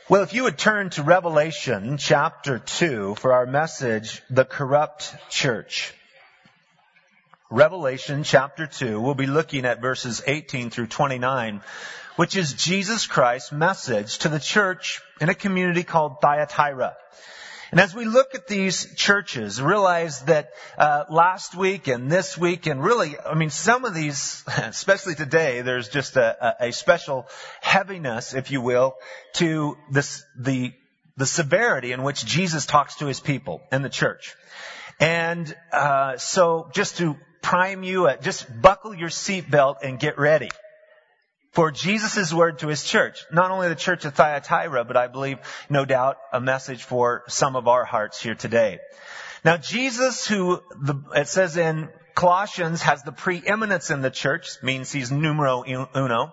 Well, if you would turn to Revelation chapter 2 for our message, The Corrupt Church. Revelation chapter 2, we'll be looking at verses 18 through 29, which is Jesus Christ's message to the church in a community called Thyatira. And as we look at these churches, realize that last week and this week and really, some of these, especially today, there's just a special heaviness, if you will, to this, the severity in which Jesus talks to his people in the church. And so just to prime you, just buckle your seatbelt and get ready for Jesus' word to his church. Not only the church of Thyatira, but I believe, no doubt, a message for some of our hearts here today. Now, Jesus, it says in Colossians, has the preeminence in the church, means he's numero uno.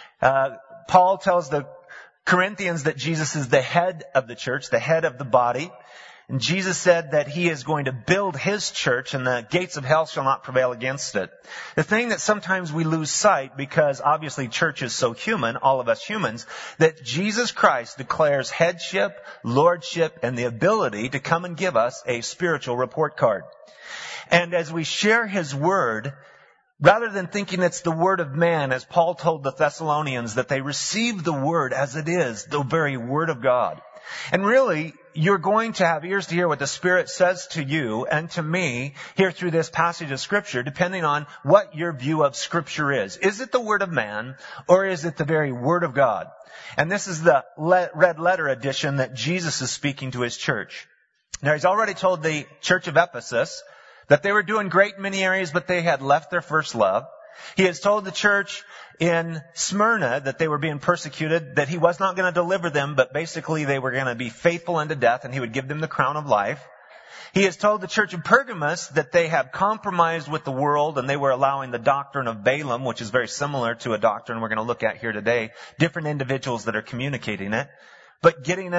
Paul tells the Corinthians that Jesus is the head of the church, the head of the body. And Jesus said that he is going to build his church and the gates of hell shall not prevail against it. The thing that sometimes we lose sight, because obviously church is so human, all of us humans, that Jesus Christ declares headship, lordship, and the ability to come and give us a spiritual report card. And as we share his word, rather than thinking it's the word of man, as Paul told the Thessalonians, that they receive the word as it is, the very word of God. And really, you're going to have ears to hear what the Spirit says to you and to me here through this passage of Scripture, depending on what your view of Scripture is. Is it the Word of man, or is it the very Word of God? And this is the red letter edition that Jesus is speaking to his church. Now, he's already told the church of Ephesus that they were doing great in many areas, but they had left their first love. He has told the church in Smyrna that they were being persecuted, that he was not going to deliver them, but basically they were going to be faithful unto death and he would give them the crown of life. He has told the church of Pergamos that they have compromised with the world and they were allowing the doctrine of Balaam, which is very similar to a doctrine we're going to look at here today, different individuals that are communicating it, but getting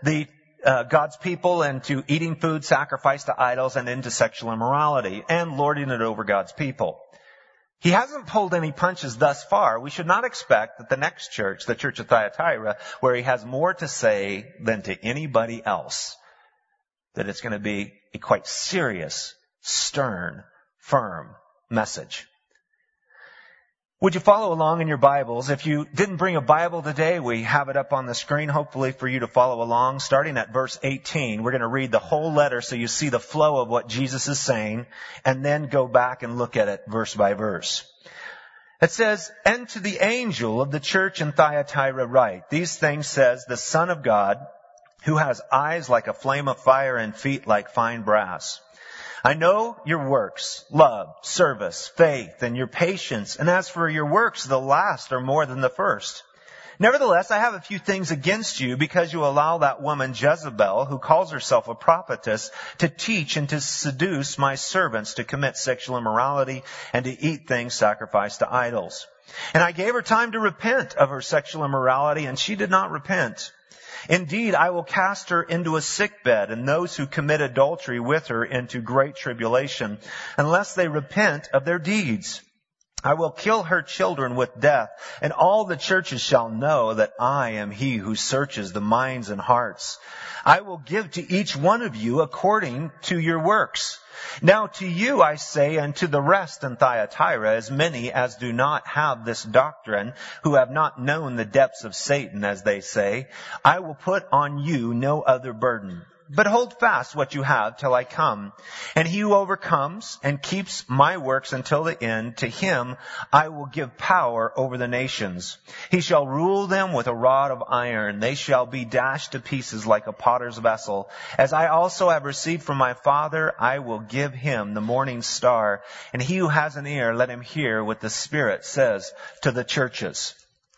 God's people into eating food sacrificed to idols and into sexual immorality and lording it over God's people. He hasn't pulled any punches thus far. We should not expect that the next church, the church of Thyatira, where he has more to say than to anybody else, that it's going to be a quite serious, stern, firm message. Would you follow along in your Bibles? If you didn't bring a Bible today, we have it up on the screen, hopefully for you to follow along. Starting at verse 18, we're going to read the whole letter so you see the flow of what Jesus is saying, and then go back and look at it verse by verse. It says, "And to the angel of the church in Thyatira write, these things says the Son of God, who has eyes like a flame of fire and feet like fine brass. I know your works, love, service, faith, and your patience. And as for your works, the last are more than the first. Nevertheless, I have a few things against you because you allow that woman Jezebel, who calls herself a prophetess, to teach and to seduce my servants to commit sexual immorality and to eat things sacrificed to idols. And I gave her time to repent of her sexual immorality, and she did not repent. Indeed, I will cast her into a sickbed, and those who commit adultery with her into great tribulation, unless they repent of their deeds. I will kill her children with death, and all the churches shall know that I am he who searches the minds and hearts. I will give to each one of you according to your works. Now to you I say, and to the rest in Thyatira, as many as do not have this doctrine, who have not known the depths of Satan, as they say, I will put on you no other burden. But hold fast what you have till I come. And he who overcomes and keeps my works until the end, to him I will give power over the nations. He shall rule them with a rod of iron. They shall be dashed to pieces like a potter's vessel. As I also have received from my Father, I will give him the morning star. And he who has an ear, let him hear what the Spirit says to the churches."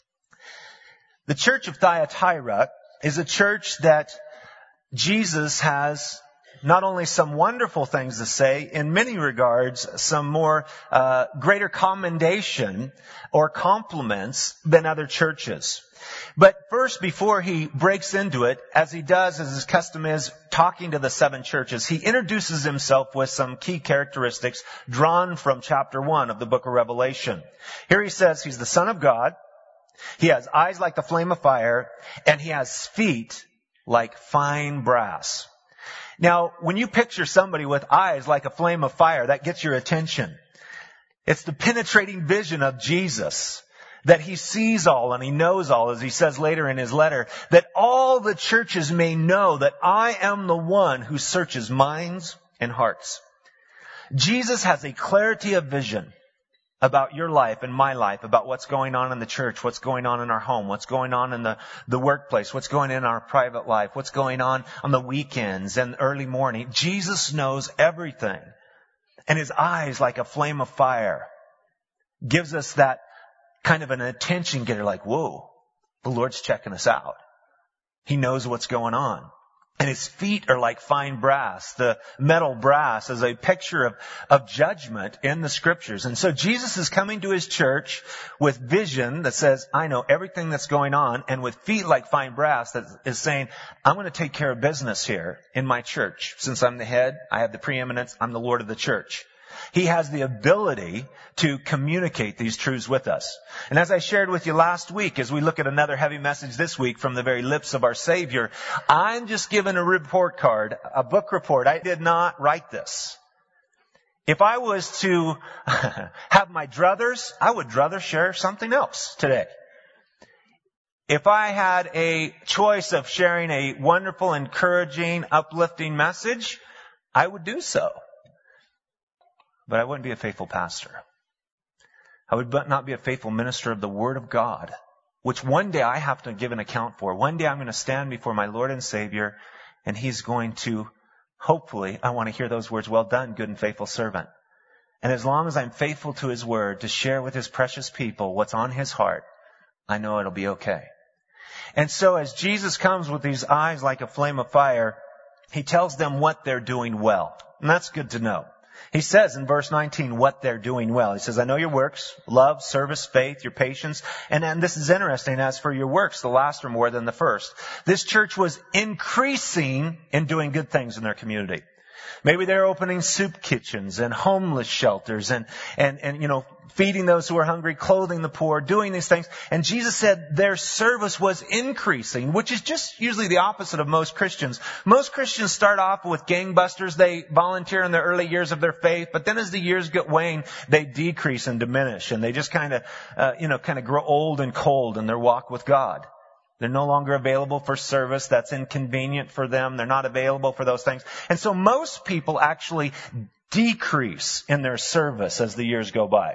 The church of Thyatira is a church that Jesus has not only some wonderful things to say, in many regards, some more greater commendation or compliments than other churches. But first, before he breaks into it, as he does, as his custom is, talking to the 7 churches, he introduces himself with some key characteristics drawn from chapter 1 of the book of Revelation. Here he says he's the Son of God. He has eyes like the flame of fire, and he has feet like fine brass. Now, when you picture somebody with eyes like a flame of fire, that gets your attention. It's the penetrating vision of Jesus, that he sees all and he knows all, as he says later in his letter, that all the churches may know that I am the one who searches minds and hearts. Jesus has a clarity of vision about your life and my life, about what's going on in the church, what's going on in our home, what's going on in the workplace, what's going on in our private life, what's going on the weekends and early morning. Jesus knows everything. And his eyes, like a flame of fire, gives us that kind of an attention getter, like, whoa, the Lord's checking us out. He knows what's going on. And his feet are like fine brass. The metal brass is a picture of judgment in the scriptures. And so Jesus is coming to his church with vision that says, I know everything that's going on, and with feet like fine brass that is saying, I'm going to take care of business here in my church. Since I'm the head, I have the preeminence, I'm the Lord of the church. He has the ability to communicate these truths with us. And as I shared with you last week, as we look at another heavy message this week from the very lips of our Savior, I'm just given a report card, a book report. I did not write this. If I was to have my druthers, I would rather share something else today. If I had a choice of sharing a wonderful, encouraging, uplifting message, I would do so. But I wouldn't be a faithful pastor. I would not be a faithful minister of the Word of God, which one day I have to give an account for. One day I'm going to stand before my Lord and Savior, and he's going to, hopefully, I want to hear those words, well done, good and faithful servant. And as long as I'm faithful to his word, to share with his precious people what's on his heart, I know it'll be okay. And so as Jesus comes with these eyes like a flame of fire, he tells them what they're doing well. And that's good to know. He says in verse 19 what they're doing well. He says, I know your works, love, service, faith, your patience. And this is interesting. As for your works, the last are more than the first. This church was increasing in doing good things in their community. Maybe they're opening soup kitchens and homeless shelters and feeding those who are hungry, clothing the poor, doing these things. And Jesus said their service was increasing, which is just usually the opposite of most Christians. Most Christians start off with gangbusters. They volunteer in the early years of their faith, but then as the years get wane, they decrease and diminish, and they just kind of grow old and cold in their walk with God. They're no longer available for service. That's inconvenient for them. They're not available for those things. And so most people actually decrease in their service as the years go by.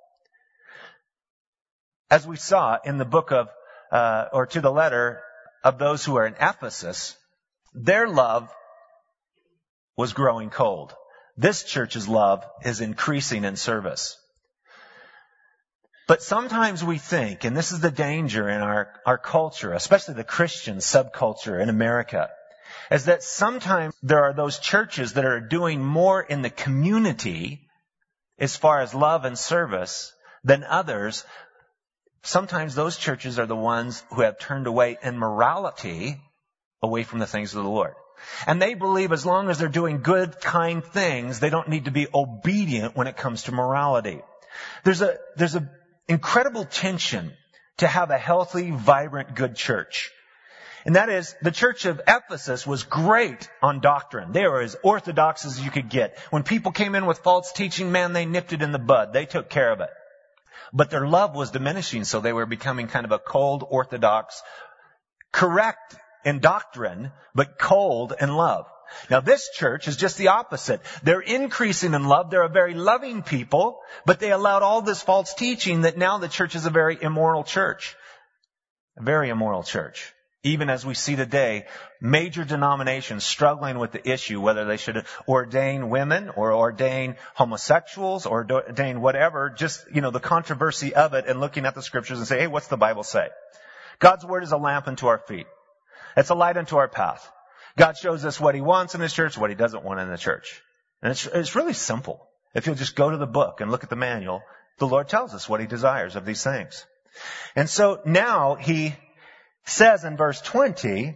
As we saw in the book of, or to the letter of those who are in Ephesus, their love was growing cold. This church's love is increasing in service. But sometimes we think, and this is the danger in our culture, especially the Christian subculture in America, is that sometimes there are those churches that are doing more in the community as far as love and service than others. Sometimes those churches are the ones who have turned away in morality away from the things of the Lord. And they believe as long as they're doing good, kind things, they don't need to be obedient when it comes to morality. There's a incredible tension to have a healthy, vibrant, good church. And that is, the church of Ephesus was great on doctrine. They were as orthodox as you could get. When people came in with false teaching, man, they nipped it in the bud. They took care of it. But their love was diminishing, so they were becoming kind of a cold, orthodox, correct in doctrine, but cold in love. Now this church is just the opposite. They're increasing in love. They're a very loving people, but they allowed all this false teaching that now the church is a very immoral church. A very immoral church. Even as we see today, major denominations struggling with the issue whether they should ordain women or ordain homosexuals or ordain whatever, just, the controversy of it and looking at the scriptures and say, hey, what's the Bible say? God's word is a lamp unto our feet. It's a light unto our path. God shows us what he wants in his church, what he doesn't want in the church. And it's really simple. If you'll just go to the book and look at the manual, the Lord tells us what he desires of these things. And so now he says in verse 20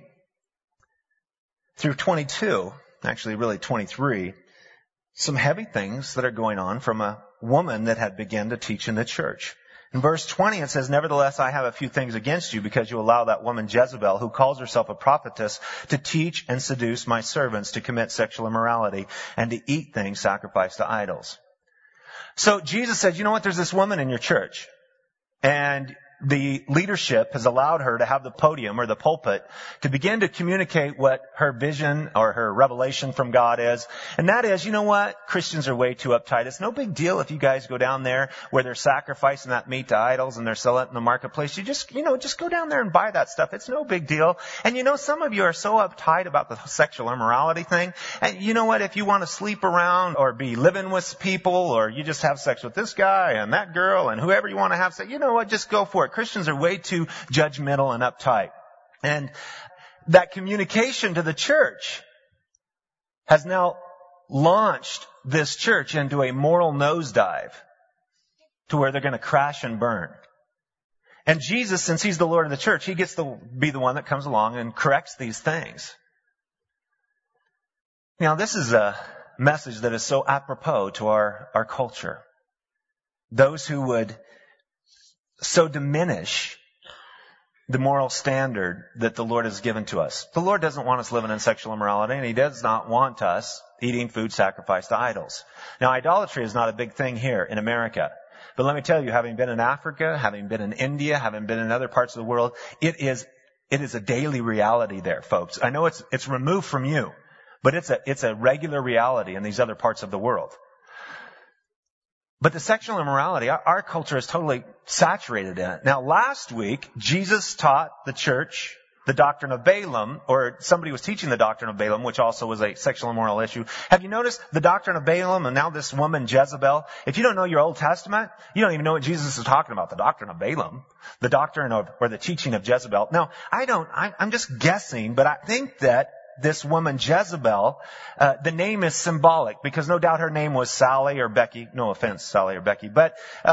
through 22, actually really 23, some heavy things that are going on from a woman that had begun to teach in the church. In verse 20 it says, "Nevertheless, I have a few things against you because you allow that woman Jezebel, who calls herself a prophetess, to teach and seduce my servants to commit sexual immorality and to eat things sacrificed to idols." So Jesus said, you know what, there's this woman in your church, and the leadership has allowed her to have the podium or the pulpit to begin to communicate what her vision or her revelation from God is. And that is, you know what? Christians are way too uptight. It's no big deal if you guys go down there where they're sacrificing that meat to idols and they're selling it in the marketplace. You just go down there and buy that stuff. It's no big deal. And some of you are so uptight about the sexual immorality thing. And you know what? If you want to sleep around or be living with people, or you just have sex with this guy and that girl and whoever you want to have sex, you know what? Just go for it. Christians are way too judgmental and uptight. And that communication to the church has now launched this church into a moral nosedive to where they're going to crash and burn. And Jesus, since he's the Lord of the church, he gets to be the one that comes along and corrects these things. Now, this is a message that is so apropos to our culture. Those who would so diminish the moral standard that the Lord has given to us. The Lord doesn't want us living in sexual immorality, and he does not want us eating food sacrificed to idols. Now, idolatry is not a big thing here in America. But let me tell you, having been in Africa, having been in India, having been in other parts of the world, it is a daily reality there, folks. I know it's removed from you, but it's a regular reality in these other parts of the world. But the sexual immorality, our culture is totally saturated in it. Now, last week, Jesus taught the church the doctrine of Balaam, or somebody was teaching the doctrine of Balaam, which also was a sexual immoral issue. Have you noticed the doctrine of Balaam and now this woman Jezebel? If you don't know your Old Testament, you don't even know what Jesus is talking about, the doctrine of Balaam, the doctrine of, or the teaching of Jezebel. Now, I'm just guessing, but I think that this woman Jezebel, the name is symbolic because no doubt her name was Sally or Becky. No offense, Sally or Becky, but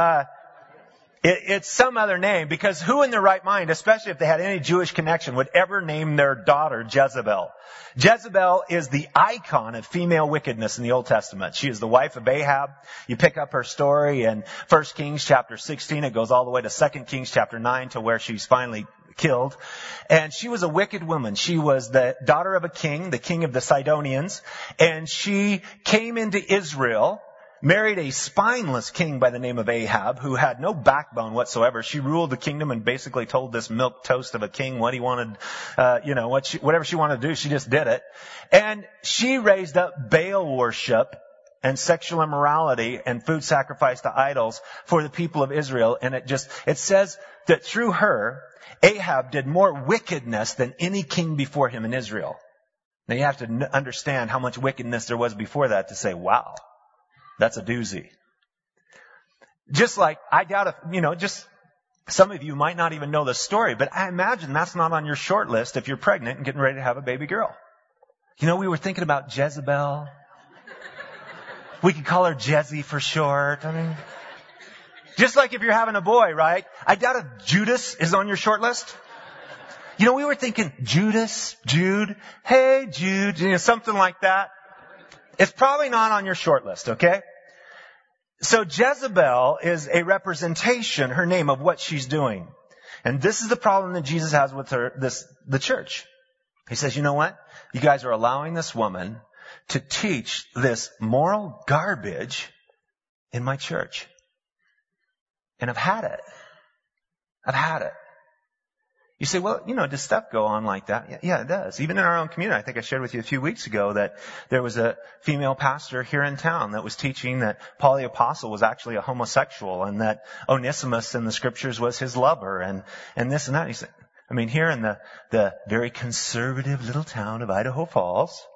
it's some other name, because who in their right mind, especially if they had any Jewish connection, would ever name their daughter Jezebel? Jezebel is the icon of female wickedness in the Old Testament. She is the wife of Ahab. You pick up her story in 1 Kings chapter 16. It goes all the way to 2 Kings chapter 9 to where she's finally killed. And she was a wicked woman. She was the daughter of a king, the king of the Sidonians. And she came into Israel, married a spineless king by the name of Ahab, who had no backbone whatsoever. She ruled the kingdom and basically told this milquetoast of a king what he wanted, whatever she wanted to do, she just did it. And she raised up Baal worship and sexual immorality and food sacrifice to idols for the people of Israel. And it says that through her, Ahab did more wickedness than any king before him in Israel. Now you have to understand how much wickedness there was before that to say, wow, that's a doozy. Just like, I doubt if, some of you might not even know the story, but I imagine that's not on your short list if you're pregnant and getting ready to have a baby girl. We were thinking about Jezebel. We could call her Jezzy for short. Just like if you're having a boy, right? I doubt if Judas is on your short list. We were thinking Judas, Jude, hey Jude, something like that. It's probably not on your short list, okay? So Jezebel is a representation, her name, of what she's doing. And this is the problem that Jesus has with the church. He says, you know what? You guys are allowing this woman to teach this moral garbage in my church. And I've had it. You say, well, does stuff go on like that? Yeah, it does. Even in our own community, I think I shared with you a few weeks ago that there was a female pastor here in town that was teaching that Paul the Apostle was actually a homosexual and that Onesimus in the scriptures was his lover and this and that. He said, here in the very conservative little town of Idaho Falls,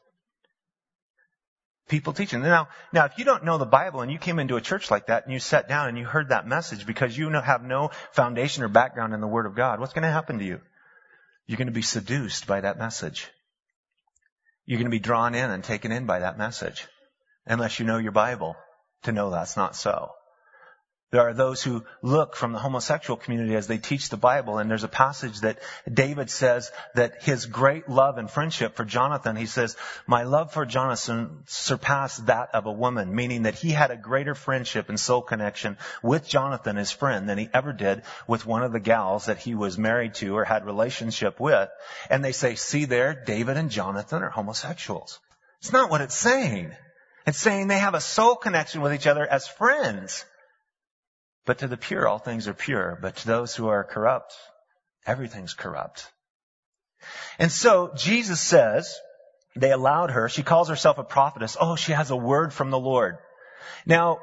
people teaching. Now, if you don't know the Bible and you came into a church like that and you sat down and you heard that message because you have no foundation or background in the Word of God, what's going to happen to you? You're going to be seduced by that message. You're going to be drawn in and taken in by that message. Unless you know your Bible to know that's not so. There are those who look from the homosexual community as they teach the Bible, and there's a passage that David says that his great love and friendship for Jonathan, he says, my love for Jonathan surpassed that of a woman, meaning that he had a greater friendship and soul connection with Jonathan, his friend, than he ever did with one of the gals that he was married to or had relationship with. And they say, see there, David and Jonathan are homosexuals. It's not what it's saying. It's saying they have a soul connection with each other as friends. But to the pure, all things are pure. But to those who are corrupt, everything's corrupt. And so Jesus says, they allowed her. She calls herself a prophetess. Oh, she has a word from the Lord. Now,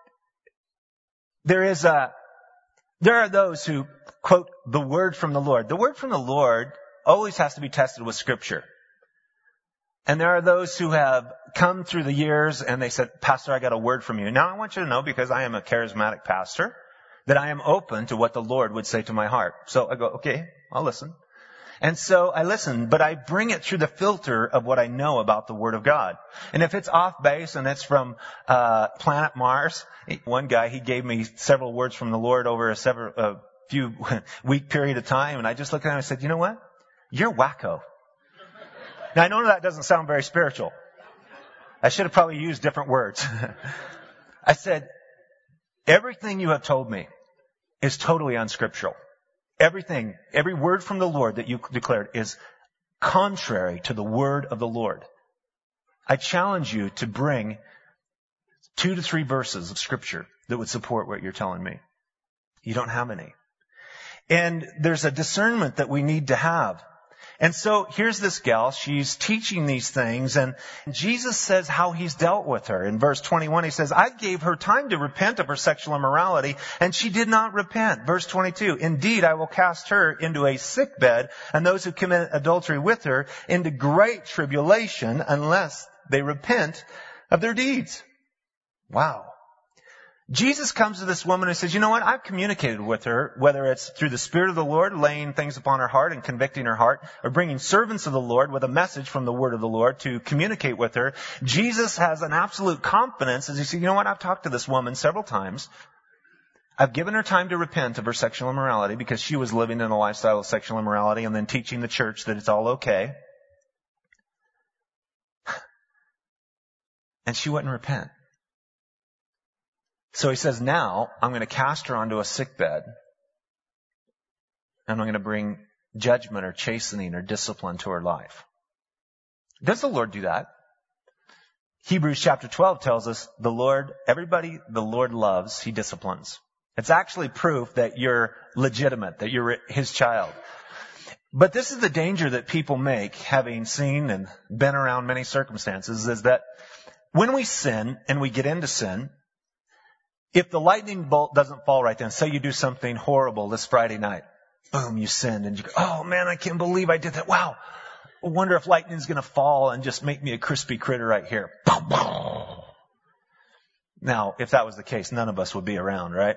there are those who quote the word from the Lord. The word from the Lord always has to be tested with Scripture. And there are those who have come through the years and they said, Pastor, I got a word from you. Now I want you to know, because I am a charismatic pastor, that I am open to what the Lord would say to my heart. So I go, okay, I'll listen. And so I listen, but I bring it through the filter of what I know about the Word of God. And if it's off base and it's from planet Mars, one guy, he gave me several words from the Lord over a few week period of time, and I just looked at him and I said, you know what? You're wacko. Now, I know that doesn't sound very spiritual. I should have probably used different words. I said, everything you have told me is totally unscriptural. Everything, every word from the Lord that you declared is contrary to the word of the Lord. I challenge you to bring 2 to 3 verses of Scripture that would support what you're telling me. You don't have any. And there's a discernment that we need to have. And so here's this gal, she's teaching these things, and Jesus says how he's dealt with her. In verse 21, he says, I gave her time to repent of her sexual immorality, and she did not repent. Verse 22, indeed, I will cast her into a sickbed, and those who commit adultery with her into great tribulation, unless they repent of their deeds. Wow. Jesus comes to this woman and says, you know what? I've communicated with her, whether it's through the Spirit of the Lord, laying things upon her heart and convicting her heart, or bringing servants of the Lord with a message from the word of the Lord to communicate with her. Jesus has an absolute confidence as he says, you know what? I've talked to this woman several times. I've given her time to repent of her sexual immorality because she was living in a lifestyle of sexual immorality and then teaching the church that it's all okay. And she wouldn't repent. So he says, now I'm going to cast her onto a sickbed, and I'm going to bring judgment or chastening or discipline to her life. Does the Lord do that? Hebrews chapter 12 tells us everybody the Lord loves, he disciplines. It's actually proof that you're legitimate, that you're his child. But this is the danger that people make, having seen and been around many circumstances, is that when we sin and we get into sin, if the lightning bolt doesn't fall right then, say you do something horrible this Friday night, boom, you sinned, and you go, oh man, I can't believe I did that. Wow. I wonder if lightning's going to fall and just make me a crispy critter right here. Now, if that was the case, none of us would be around, right?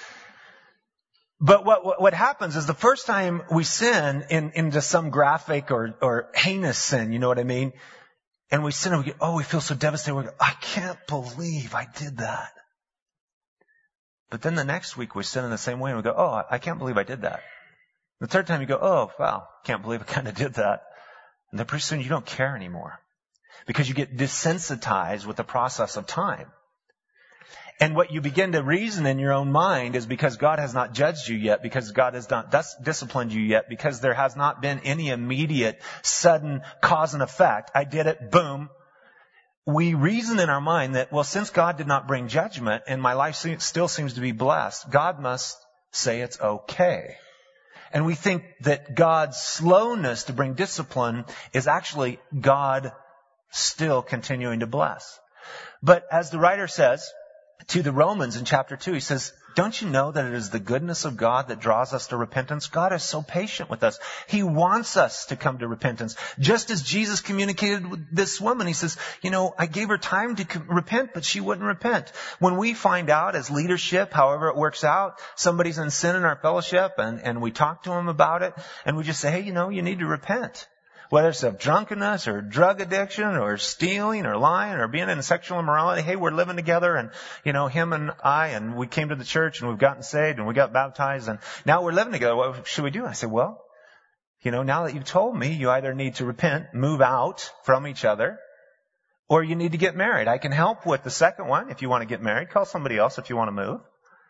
But what happens is the first time we sin into some graphic or heinous sin, you know what I mean? And we sin and we feel so devastated. We go, I can't believe I did that. But then the next week we sin in the same way and we go, oh, I can't believe I did that. The third time you go, oh, wow, can't believe I kind of did that. And then pretty soon you don't care anymore because you get desensitized with the process of time. And what you begin to reason in your own mind is because God has not judged you yet, because God has not disciplined you yet, because there has not been any immediate, sudden cause and effect. I did it, boom. We reason in our mind that, well, since God did not bring judgment and my life still seems to be blessed, God must say it's okay. And we think that God's slowness to bring discipline is actually God still continuing to bless. But as the writer says to the Romans in chapter 2, he says, don't you know that it is the goodness of God that draws us to repentance? God is so patient with us. He wants us to come to repentance. Just as Jesus communicated with this woman, he says, you know, I gave her time to repent, but she wouldn't repent. When we find out as leadership, however it works out, somebody's in sin in our fellowship and we talk to them about it and we just say, hey, you know, you need to repent. whether it's of drunkenness or drug addiction or stealing or lying or being in sexual immorality. Hey, we're living together and, him and I, and we came to the church and we've gotten saved and we got baptized and now we're living together. What should we do? I said, well, now that you've told me, you either need to repent, move out from each other, or you need to get married. I can help with the second one if you want to get married. Call somebody else if you want to move.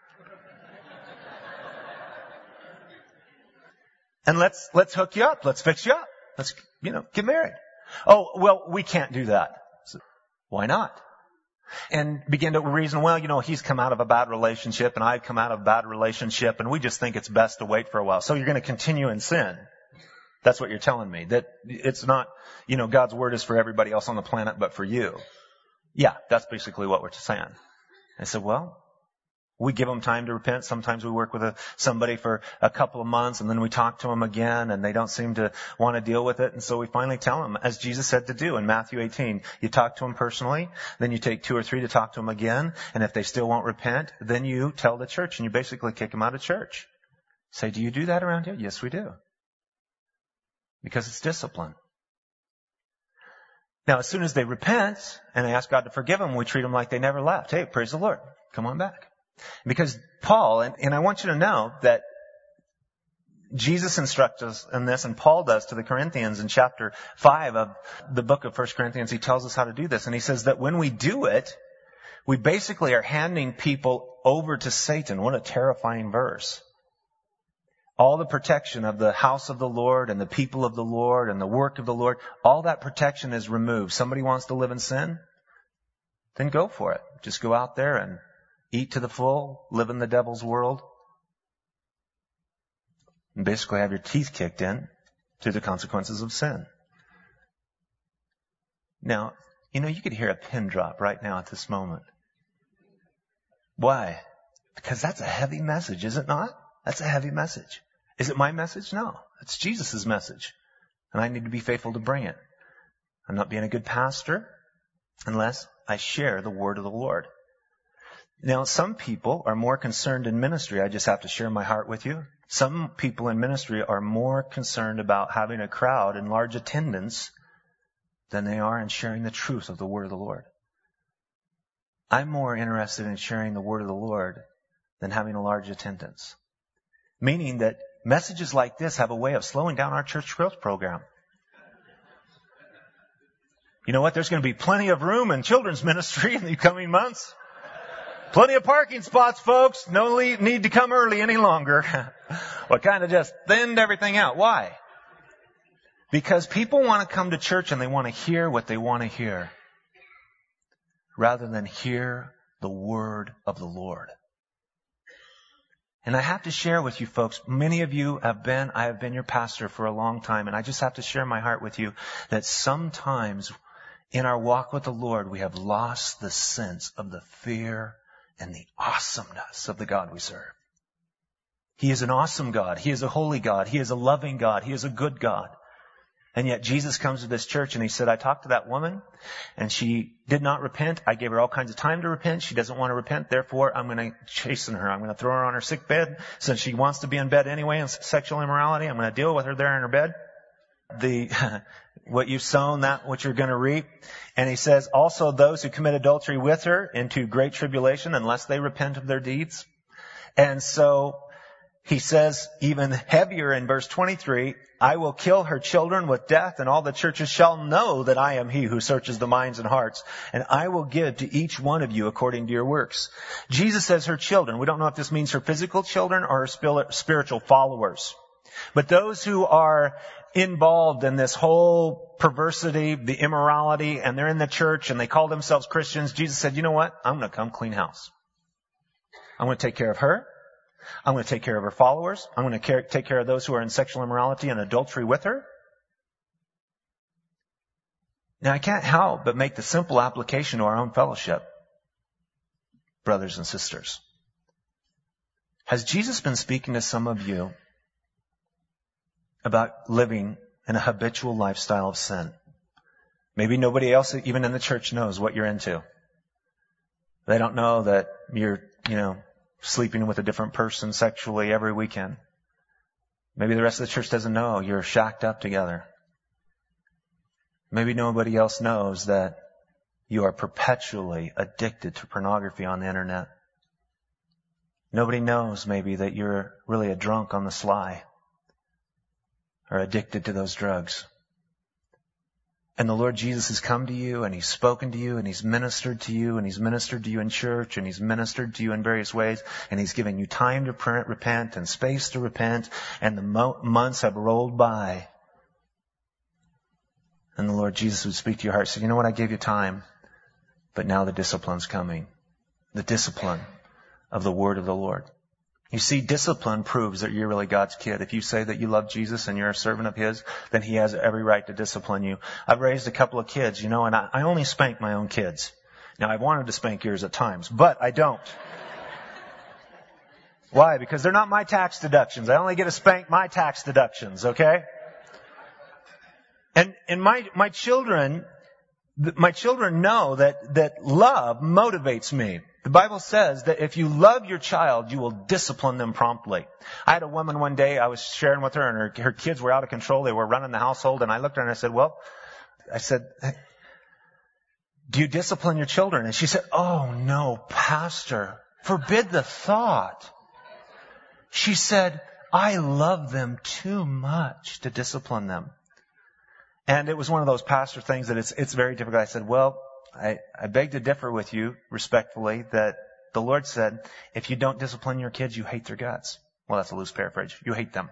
And let's hook you up. Let's fix you up. Let's, get married. Oh, well, we can't do that. So, why not? And begin to reason, well, he's come out of a bad relationship and I've come out of a bad relationship and we just think it's best to wait for a while. So you're going to continue in sin. That's what you're telling me. That it's not, God's word is for everybody else on the planet but for you. Yeah, that's basically what we're saying. I said, well, we give them time to repent. Sometimes we work with somebody for a couple of months and then we talk to them again and they don't seem to want to deal with it. And so we finally tell them, as Jesus said to do in Matthew 18, you talk to them personally, then you take 2 or 3 to talk to them again. And if they still won't repent, then you tell the church and you basically kick them out of church. Say, do you do that around here? Yes, we do. Because it's discipline. Now, as soon as they repent and they ask God to forgive them, we treat them like they never left. Hey, praise the Lord. Come on back. Because Paul, and I want you to know that Jesus instructs us in this, and Paul does to the Corinthians in chapter 5 of the book of 1 Corinthians. He tells us how to do this. And he says that when we do it, we basically are handing people over to Satan. What a terrifying verse. All the protection of the house of the Lord and the people of the Lord and the work of the Lord, all that protection is removed. Somebody wants to live in sin? Then go for it. Just go out there and eat to the full, live in the devil's world, and basically have your teeth kicked in through the consequences of sin. Now, you could hear a pin drop right now at this moment. Why? Because that's a heavy message, is it not? That's a heavy message. Is it my message? No. It's Jesus' message. And I need to be faithful to bring it. I'm not being a good pastor unless I share the word of the Lord. Now, some people are more concerned in ministry. I just have to share my heart with you. Some people in ministry are more concerned about having a crowd and large attendance than they are in sharing the truth of the word of the Lord. I'm more interested in sharing the word of the Lord than having a large attendance. Meaning that messages like this have a way of slowing down our church growth program. You know what? There's going to be plenty of room in children's ministry in the coming months. Plenty of parking spots, folks. No need to come early any longer. Well, kind of just thinned everything out. Why? Because people want to come to church and they want to hear what they want to hear, rather than hear the word of the Lord. And I have to share with you folks, many of you I have been your pastor for a long time, and I just have to share my heart with you that sometimes in our walk with the Lord, we have lost the sense of the fear and the awesomeness of the God we serve. He is an awesome God. He is a holy God. He is a loving God. He is a good God. And yet Jesus comes to this church and he said, I talked to that woman and she did not repent. I gave her all kinds of time to repent. She doesn't want to repent. Therefore, I'm going to chasten her. I'm going to throw her on her sick bed since she wants to be in bed anyway in sexual immorality. I'm going to deal with her there in her bed. What you've sown, that what you're going to reap. And he says, also those who commit adultery with her into great tribulation unless they repent of their deeds. And so he says even heavier in verse 23, I will kill her children with death, and all the churches shall know that I am he who searches the minds and hearts, and I will give to each one of you according to your works. Jesus says her children. We don't know if this means her physical children or her spiritual followers. But those who are involved in this whole perversity, the immorality, and they're in the church and they call themselves Christians, Jesus said, you know what? I'm going to come clean house. I'm going to take care of her. I'm going to take care of her followers. I'm going to take care of those who are in sexual immorality and adultery with her. Now, I can't help but make the simple application to our own fellowship, brothers and sisters. Has Jesus been speaking to some of you about living in a habitual lifestyle of sin? Maybe nobody else, even in the church, knows what you're into. They don't know that you're, sleeping with a different person sexually every weekend. Maybe the rest of the church doesn't know you're shacked up together. Maybe nobody else knows that you are perpetually addicted to pornography on the internet. Nobody knows maybe that you're really a drunk on the sly or addicted to those drugs. And the Lord Jesus has come to you and He's spoken to you and He's ministered to you and He's ministered to you in church and He's ministered to you in various ways and He's given you time to repent and space to repent, and the months have rolled by. And the Lord Jesus would speak to your heart and say, you know what, I gave you time, but now the discipline's coming. The discipline of the word of the Lord. You see, discipline proves that you're really God's kid. If you say that you love Jesus and you're a servant of His, then He has every right to discipline you. I've raised a couple of kids, and I only spank my own kids. Now, I've wanted to spank yours at times, but I don't. Why? Because they're not my tax deductions. I only get to spank my tax deductions, okay? And my children know that love motivates me. The Bible says that if you love your child, you will discipline them promptly. I had a woman one day, I was sharing with her, and her kids were out of control. They were running the household, and I looked at her and I said, do you discipline your children? And she said, oh no, Pastor, forbid the thought. She said, I love them too much to discipline them. And it was one of those pastor things that it's very difficult. I said, well, I beg to differ with you respectfully that the Lord said, if you don't discipline your kids, you hate their guts. Well, that's a loose paraphrase. You hate them.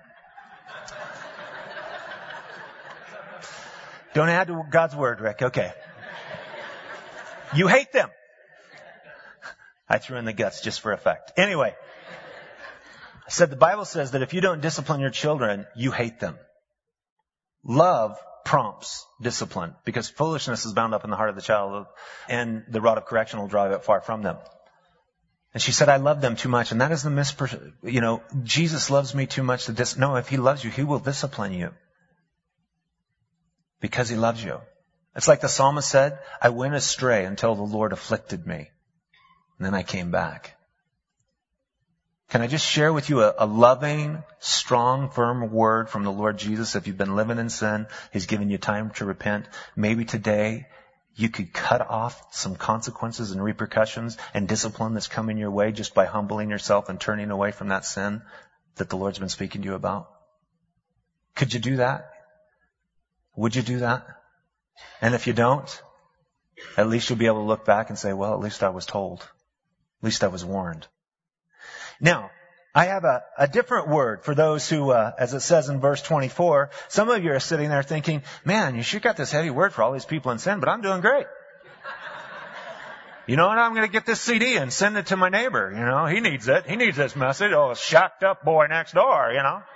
Don't add to God's word, Rick. Okay. You hate them. I threw in the guts just for effect. Anyway, I said the Bible says that if you don't discipline your children, you hate them. Love prompts discipline, because foolishness is bound up in the heart of the child, and the rod of correction will drive it far from them. And she said, I love them too much. And that is the Jesus loves me too much to no, if He loves you, He will discipline you. Because He loves you. It's like the psalmist said, I went astray until the Lord afflicted me. And then I came back. Can I just share with you a loving, strong, firm word from the Lord Jesus? If you've been living in sin, He's given you time to repent. Maybe today you could cut off some consequences and repercussions and discipline that's coming your way just by humbling yourself and turning away from that sin that the Lord's been speaking to you about. Could you do that? Would you do that? And if you don't, at least you'll be able to look back and say, well, at least I was told. At least I was warned. Now, I have a different word for those who, as it says in verse 24, some of you are sitting there thinking, man, you sure got this heavy word for all these people in sin, but I'm doing great. You know what? I'm going to get this CD and send it to my neighbor. He needs it. He needs this message. Oh, a shacked up boy next door,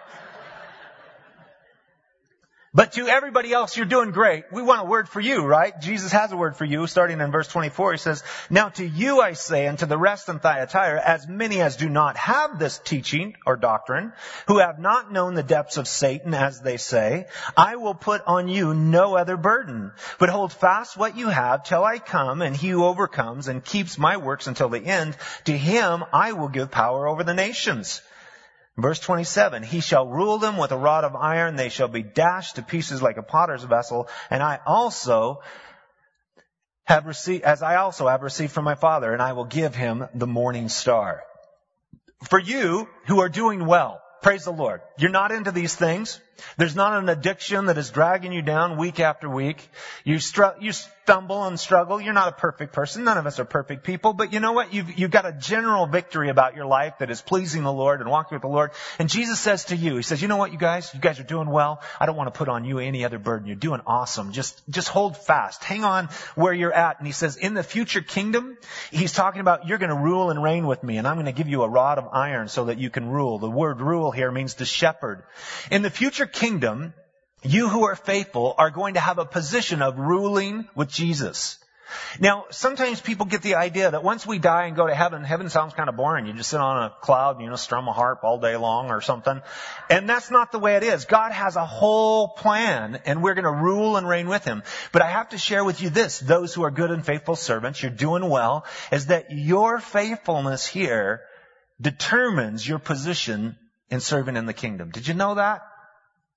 But to everybody else, you're doing great. We want a word for you, right? Jesus has a word for you. Starting in verse 24, He says, now to you I say, and to the rest in Thyatira, as many as do not have this teaching or doctrine, who have not known the depths of Satan, as they say, I will put on you no other burden, but hold fast what you have till I come, and he who overcomes and keeps my works until the end, to him I will give power over the nations. Verse 27, he shall rule them with a rod of iron. They shall be dashed to pieces like a potter's vessel. And I also have received from my Father, and I will give him the morning star. For you who are doing well, praise the Lord. You're not into these things. There's not an addiction that is dragging you down week after week. You stumble and struggle. You're not a perfect person. None of us are perfect people. But you know what? You've got a general victory about your life that is pleasing the Lord and walking with the Lord. And Jesus says to you, He says, you know what, you guys are doing well. I don't want to put on you any other burden. You're doing awesome. Just hold fast. Hang on where you're at. And He says, in the future kingdom, He's talking about you're going to rule and reign with me. And I'm going to give you a rod of iron so that you can rule. The word rule here means to shepherd. In the future kingdom, you who are faithful are going to have a position of ruling with Jesus. Now, sometimes people get the idea that once we die and go to heaven sounds kind of boring. You just sit on a cloud and, strum a harp all day long or something. And that's not the way it is. God has a whole plan, and we're going to rule and reign with Him. But I have to share with you this, those who are good and faithful servants, you're doing well, is that your faithfulness here determines your position in serving in the kingdom. Did you know that?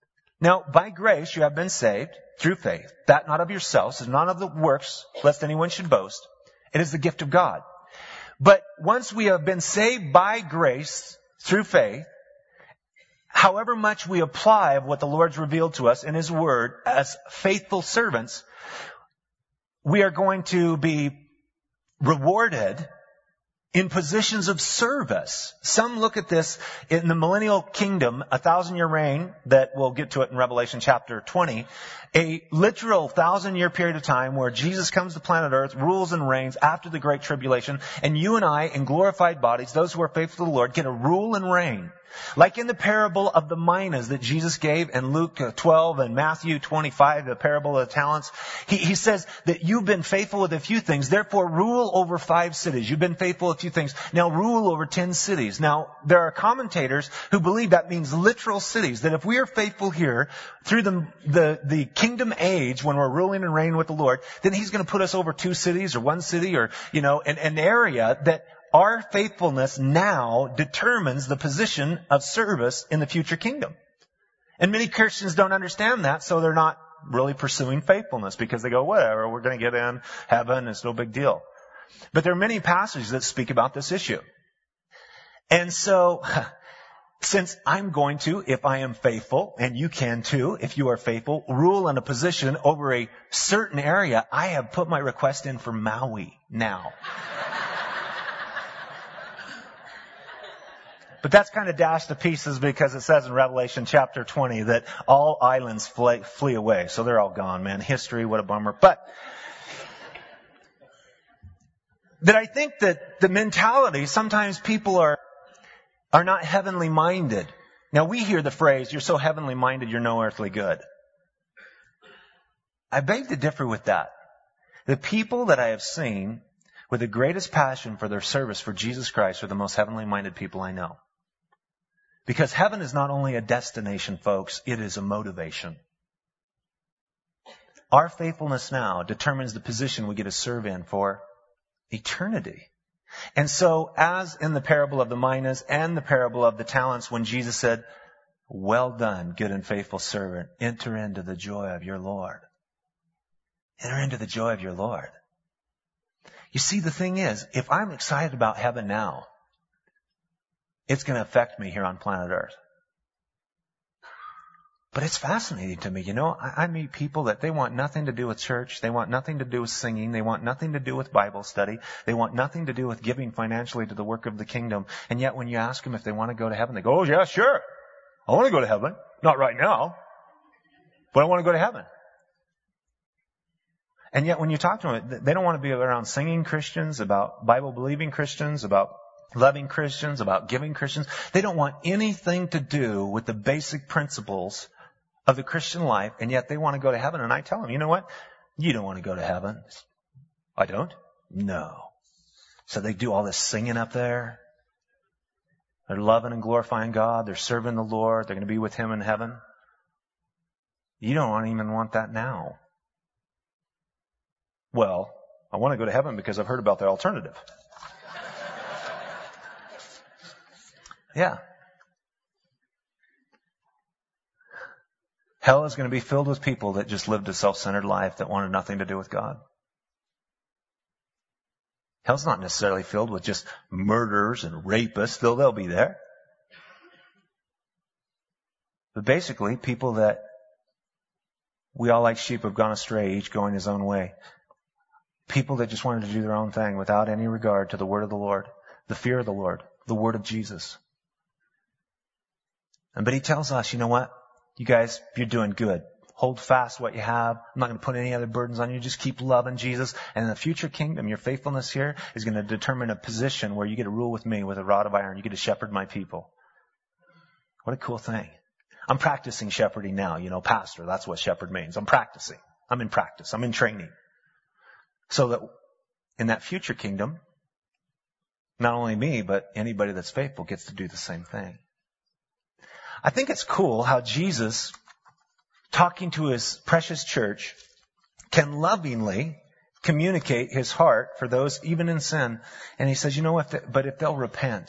Now, by grace you have been saved through faith, that not of yourselves, is not of the works, lest anyone should boast. It is the gift of God. But once we have been saved by grace through faith, however much we apply of what the Lord's revealed to us in His Word as faithful servants, we are going to be rewarded in positions of service. Some look at this in the millennial kingdom, 1,000-year reign, that we'll get to it in Revelation chapter 20, a literal 1,000-year period of time where Jesus comes to planet Earth, rules and reigns after the Great Tribulation, and you and I, in glorified bodies, those who are faithful to the Lord, get a rule and reign. Like in the parable of the minas that Jesus gave in Luke 12 and Matthew 25, the parable of the talents. He says that you've been faithful with a few things, therefore rule over 5 cities. You've been faithful with a few things. Now rule over 10 cities. Now, there are commentators who believe that means literal cities. That if we are faithful here through the kingdom age when we're ruling and reigning with the Lord, then He's going to put us over 2 cities or 1 city or, an area that our faithfulness now determines the position of service in the future kingdom. And many Christians don't understand that, so they're not really pursuing faithfulness because they go, whatever, we're going to get in heaven, it's no big deal. But there are many passages that speak about this issue. And so, since I'm going to, if I am faithful, and you can too, if you are faithful, rule in a position over a certain area, I have put my request in for Maui now. But that's kind of dashed to pieces because it says in Revelation chapter 20 that all islands flee away. So they're all gone, man. History, what a bummer. But that I think that the mentality, sometimes people are not heavenly minded. Now we hear the phrase, you're so heavenly minded, you're no earthly good. I beg to differ with that. The people that I have seen with the greatest passion for their service for Jesus Christ are the most heavenly minded people I know. Because heaven is not only a destination, folks, it is a motivation. Our faithfulness now determines the position we get to serve in for eternity. And so, as in the parable of the minas and the parable of the talents, when Jesus said, well done, good and faithful servant, enter into the joy of your Lord. Enter into the joy of your Lord. You see, the thing is, if I'm excited about heaven now, it's going to affect me here on planet Earth. But it's fascinating to me. I meet people that they want nothing to do with church. They want nothing to do with singing. They want nothing to do with Bible study. They want nothing to do with giving financially to the work of the kingdom. And yet when you ask them if they want to go to heaven, they go, oh yeah, sure. I want to go to heaven. Not right now, but I want to go to heaven. And yet when you talk to them, they don't want to be around singing Christians, about Bible-believing Christians, about loving Christians, about giving Christians. They don't want anything to do with the basic principles of the Christian life, and yet they want to go to heaven. And I tell them, you know what? You don't want to go to heaven. I don't? No. So they do all this singing up there. They're loving and glorifying God. They're serving the Lord. They're going to be with Him in heaven. You don't even want that now. Well, I want to go to heaven because I've heard about the alternative. Yeah. Hell is going to be filled with people that just lived a self-centered life that wanted nothing to do with God. Hell's not necessarily filled with just murderers and rapists, though they'll be there. But basically, people that we all like sheep have gone astray, each going his own way. People that just wanted to do their own thing without any regard to the word of the Lord, the fear of the Lord, the word of Jesus. But He tells us, you know what? You guys, you're doing good. Hold fast what you have. I'm not going to put any other burdens on you. Just keep loving Jesus. And in the future kingdom, your faithfulness here is going to determine a position where you get to rule with me with a rod of iron. You get to shepherd my people. What a cool thing. I'm practicing shepherding now. Pastor, that's what shepherd means. I'm practicing. I'm in practice. I'm in training. So that in that future kingdom, not only me, but anybody that's faithful gets to do the same thing. I think it's cool how Jesus, talking to His precious church, can lovingly communicate His heart for those even in sin. And He says, you know what? But if they'll repent,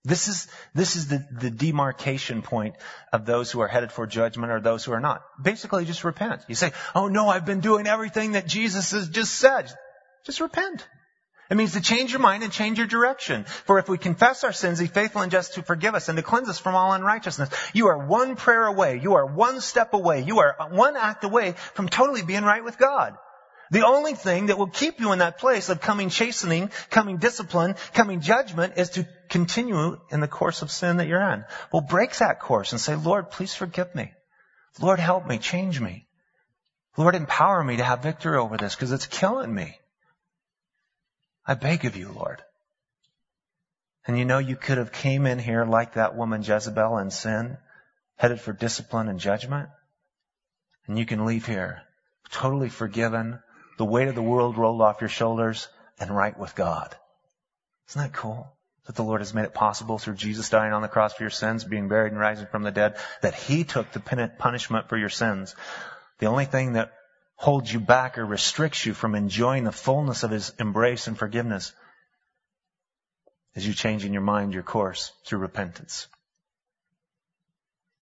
This is the demarcation point of those who are headed for judgment or those who are not. Basically, just repent. You say, oh no, I've been doing everything that Jesus has just said. Just repent. It means to change your mind and change your direction. For if we confess our sins, He's faithful and just to forgive us and to cleanse us from all unrighteousness. You are one prayer away. You are one step away. You are one act away from totally being right with God. The only thing that will keep you in that place of coming chastening, coming discipline, coming judgment is to continue in the course of sin that you're in. Well, break that course and say, Lord, please forgive me. Lord, help me, change me. Lord, empower me to have victory over this because it's killing me. I beg of you, Lord. And you know, you could have came in here like that woman Jezebel in sin, headed for discipline and judgment. And you can leave here totally forgiven, the weight of the world rolled off your shoulders, and right with God. Isn't that cool? That the Lord has made it possible through Jesus dying on the cross for your sins, being buried and rising from the dead, that He took the punishment for your sins. The only thing that holds you back or restricts you from enjoying the fullness of His embrace and forgiveness is you changing your mind, your course through repentance.